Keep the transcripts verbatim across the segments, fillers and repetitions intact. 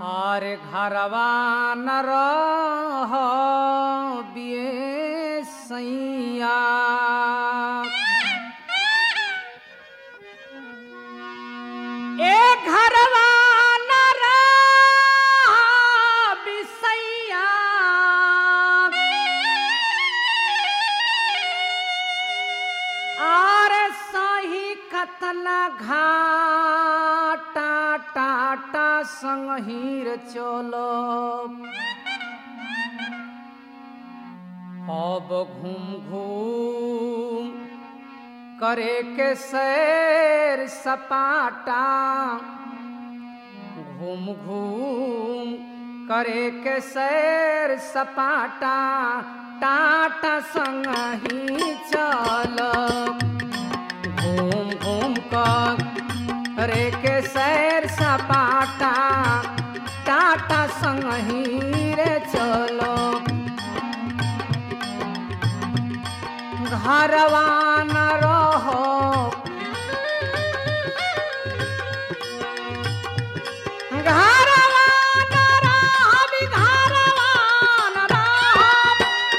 और घरवा न रह बिये सैया ए घरवा न रह बिसैया और सही कतना घाटा टाटा संगहीर चलो अब घूम घूम करे के सैर सपाटा घूम घूम करे के सैर सपाटा टाटा संगही चल घूम घूम कर करे के सैर सपाटा टाटा संगही रे चलो घरवा न रहो घरवा न रहो भी घरवा न रहो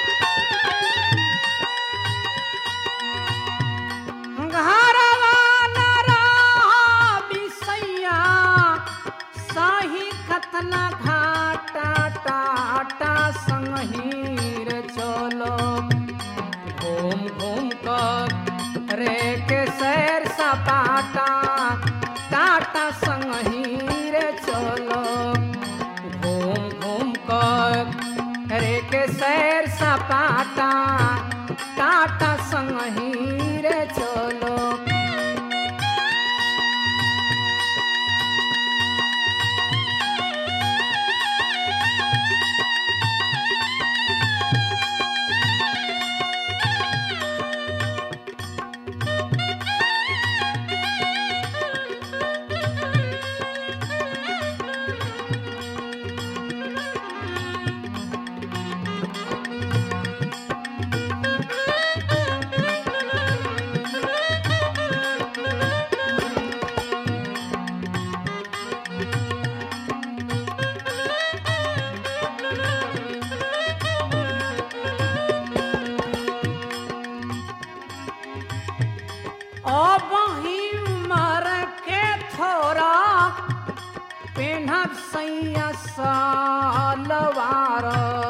घरवा न रहो बिसैया सही कतना घाटा टाटा संगहीर चलो घूम घूम कर रे के सैर सपाटा टाटा संगही रे चलो घूम घूम कर रे के सैर सपाटा टाटा संगही रे चलो सैया सालवार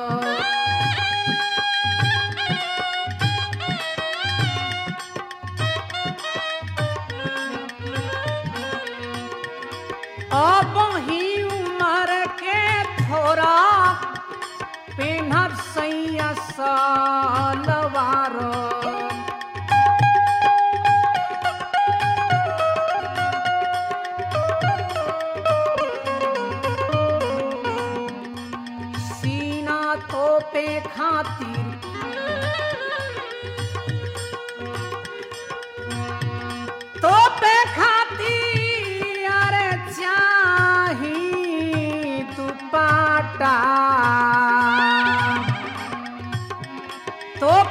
अब ही उम्र के थोड़ा पेनहर सैया सालवार पे खातिर तो पे खातिर अरे चाही दुपट्टा तो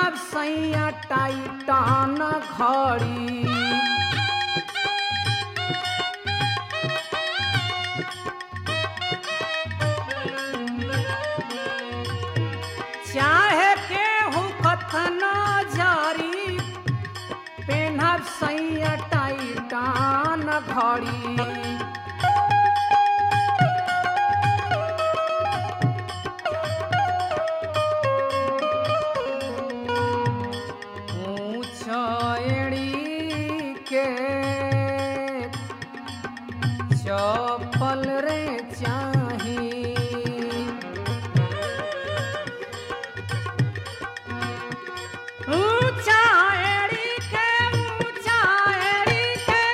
पेन्हब सैया टाइटान घड़ी चाहे केहू कथना जारी पेन्हब सैया टाइटान घड़ी चप्पल रे चाही ऊंचा एड़ी के ऊंचा एड़ी के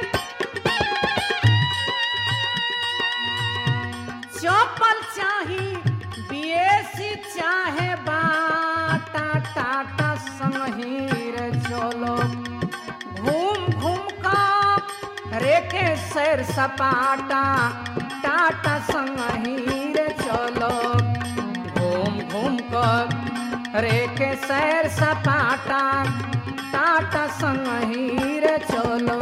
चप्पल चाही बीएसी चाहे बाटा टाटा संगहीर चलो घूम घूम का रेके सैर सपाटा टाटा संगहीर चलो घूम घूम कर रेके सैर सपाटा टाटा संगहीर चलो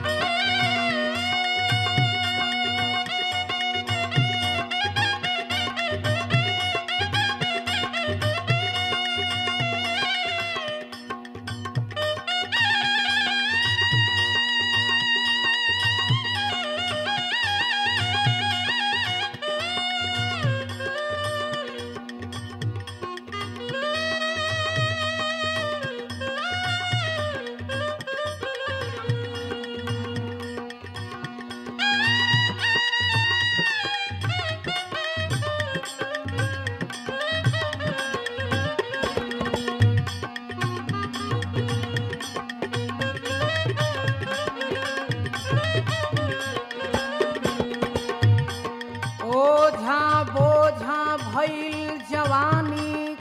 भइल जवानी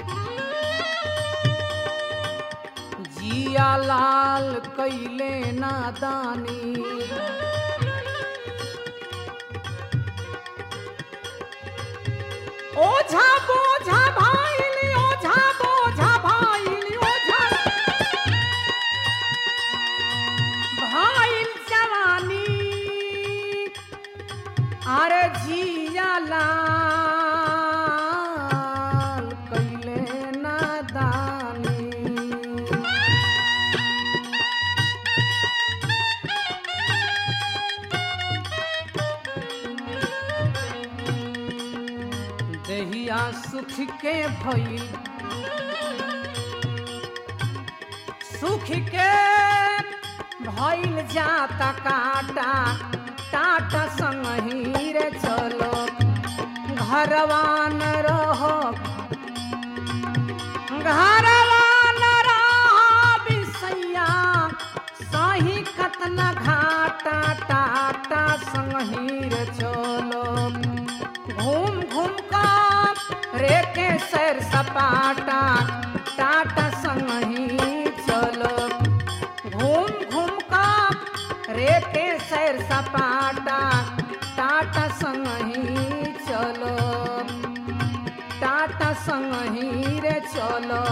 जिया लाल कैले नादानी ओझा बोझा भइल ओझा बोझा भइल ओझा भइल जवानी अरे जिया लाल देहिया सुख के भइल सुख के भइल जाता काटा टाटा संगहीर चलो घरवा न रहो घरवा न रहो बिसैया सही कतना घाटा टाटा संगहीर चलो घूम घूम का रेके सैर सपाटा टाटा संगही चलो घूम घूम का रेके सैर सपाटा टाटा संगही चलो टाटा संगही रे चलो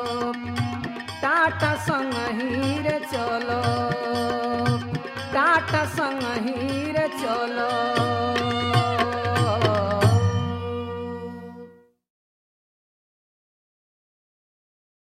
टाटा संगही रे चलो टाटा संगही रे चलो।